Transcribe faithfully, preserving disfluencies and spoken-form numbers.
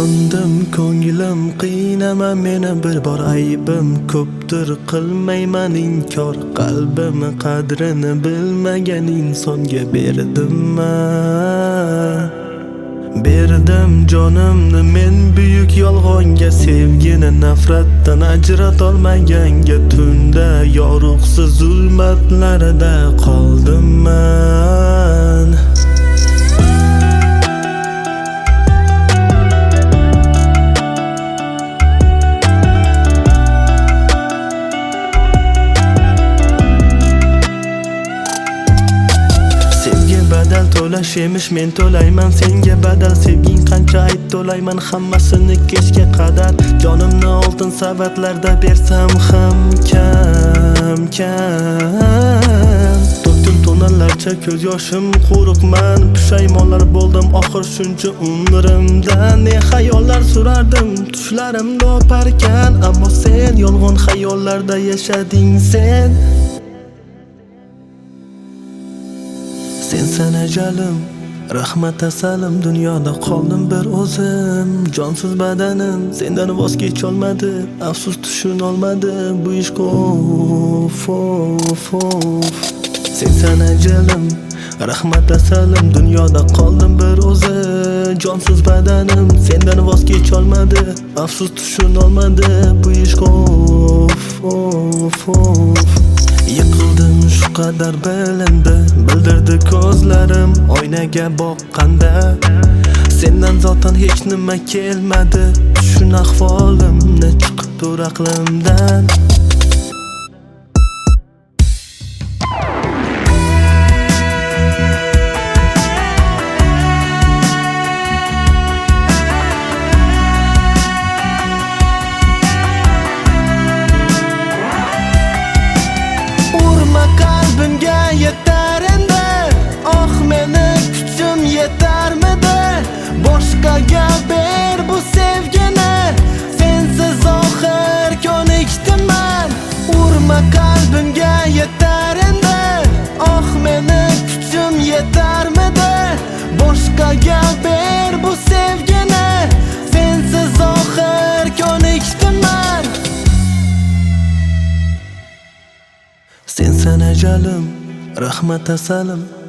Yondim ko'nglim qiynama meni bir bor aybim ko'pdir qilmayman inkor qalbim qadrini bilmagan insonga berdimma Berdim jonimni men buyuk yolg'onga sevgini nafratdan ajratolmaganga tunda yorug'siz zulmatlarida qoldim man Badal to'lash emish men to'layman senga badal sevging qancha ayt to'layman hammasini kechga qadar jonimni oltin savatlarda bersam ham kam kam to'kdim tonallarcha ko'z yoshim quruqman pushaymonlar bo'ldim oxir shuncha umrimdan ne xayollar surardim tushlarimda oparkan ammo sen yolg'on xayollarda yashading sen Sensan ajalim, rahmat asalim dunyoda qoldim bir o'zim jonsiz badanim sendan voz kecholmadi afsus tushunolmadi bu ishq of of of Sensan ajalim, rahmat asalim dunyoda qoldim bir o'zi jonsiz badanim sendan voz kecholmadi afsus tushunolmadi bu ishq of of of Yiqildim shu qadar bilindi bildirdi ko'zlarim oynaga boqqanda sendan zotan hech nima kelmadi tushun ahvolimni chiqib tur aqlimdan Qalbimga yetar endi oh meni kuchim yetarmidi boshqaga ber bu sevgini sensiz oxir ko'nikdiman urma qalbimga yetar endi oh meni kuchim yetarmidi boshqaga ber bu sevgini sensiz oxir ko'nikdiman Sensan ajalim, rahmat asalim